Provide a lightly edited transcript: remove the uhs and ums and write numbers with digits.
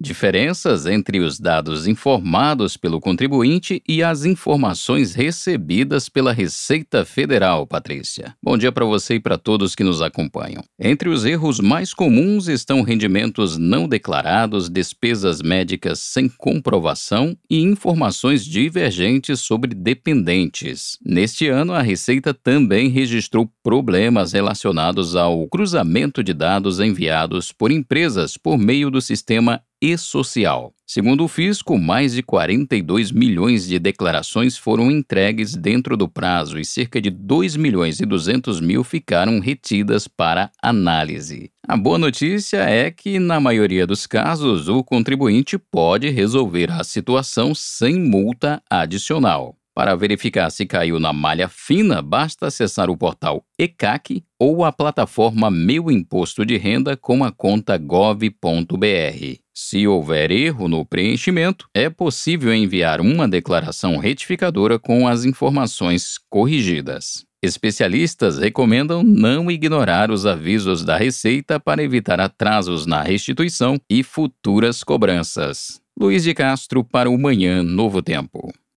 Diferenças entre os dados informados pelo contribuinte e as informações recebidas pela Receita Federal, Patrícia. Bom dia para você e para todos que nos acompanham. Entre os erros mais comuns estão rendimentos não declarados, despesas médicas sem comprovação e informações divergentes sobre dependentes. Neste ano, a Receita também registrou problemas relacionados ao cruzamento de dados enviados por empresas por meio do sistema e-social. Segundo o fisco, mais de 42 milhões de declarações foram entregues dentro do prazo e cerca de 2 milhões e 200 mil ficaram retidas para análise. A boa notícia é que, na maioria dos casos, o contribuinte pode resolver a situação sem multa adicional. Para verificar se caiu na malha fina, basta acessar o portal ECAC ou a plataforma Meu Imposto de Renda com a conta gov.br. Se houver erro no preenchimento, é possível enviar uma declaração retificadora com as informações corrigidas. Especialistas recomendam não ignorar os avisos da Receita para evitar atrasos na restituição e futuras cobranças. Luiz de Castro para o Manhã Novo Tempo.